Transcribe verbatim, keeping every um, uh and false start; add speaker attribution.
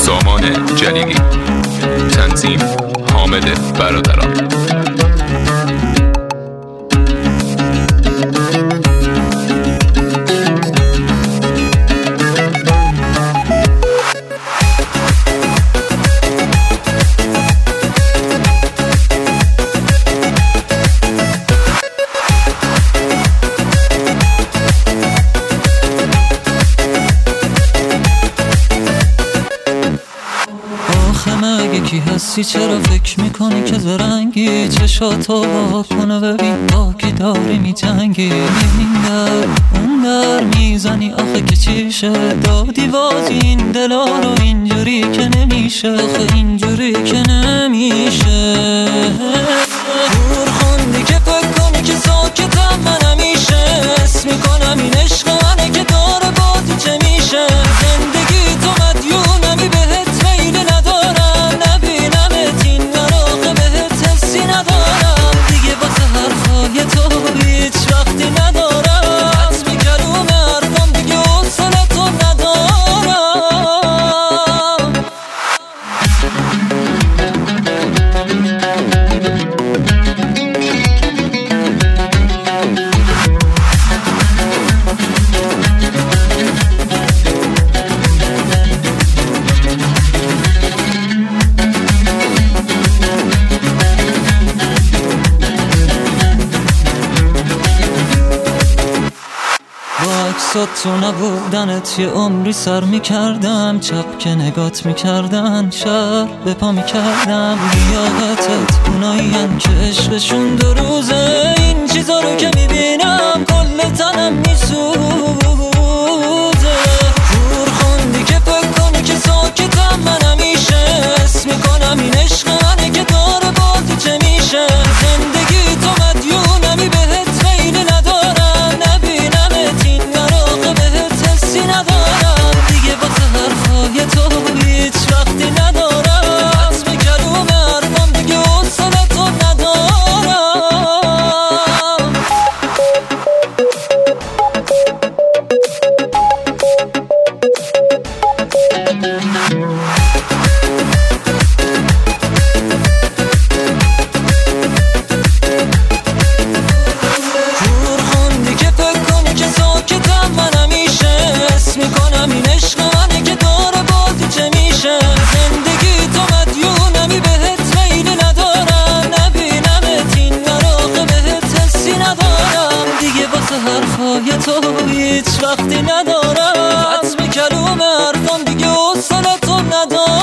Speaker 1: سامان جلیلی، تنظیم حامد برادران.
Speaker 2: کی هستی چرا فکر میکنی که زرنگی؟ چشاتو با کنه ببین با کی داری میجنگی. این در اون در میزنی آخه که چیشه؟ دادی باز این دلا رو اینجوری که نمیشه، آخه اینجوری که نمیشه. دور خوندی که فکر کنی که ساکتم من همیشه حس میکنم این عشق منه که داره بازی چه میشه. زندگی تو مدیونمی بهت میل ندارم، نبینمت این نراقه بهت حسی ندارم. دیگه واسه حرفای تو هیچ وقتی ندارم، حتمی کلوم حرفم دیگه حوصله تو ندارم. تو نبودنت یه عمری سر میکردم، چپ که نگات میکردن شهر به پا میکردم. لیاقتت اونایین که عشقشون دو روزه، این چیزا رو که میبینم کل تنم میسوزه. دور خوندی که فکر کنی که ساکتم من همیشه حس میکنم این عشق منه که داره بازی چه میشه. زندگی تو مدیونمی بهت میل ندارم، نبینمت این نراقه بهت حسی ندارم. دیگه واسه حرفای تو هیچ وقتی ندارم، حتمی کلوم حرفم دیگه حوصله تو ندارم. دور خوندی که فکر کنی که ساکتم من همیشه حس میکنم این عشق منه که داره بازی چه میشه. زندگی تو مدیونمی بهت میل ندارم، نبینمت این نراقه بهت حسی ندارم. دیگه واسه حرفای تو هیچ وقتی ندارم، حتمی کلوم حرفم دیگه حوصله تو ندارم.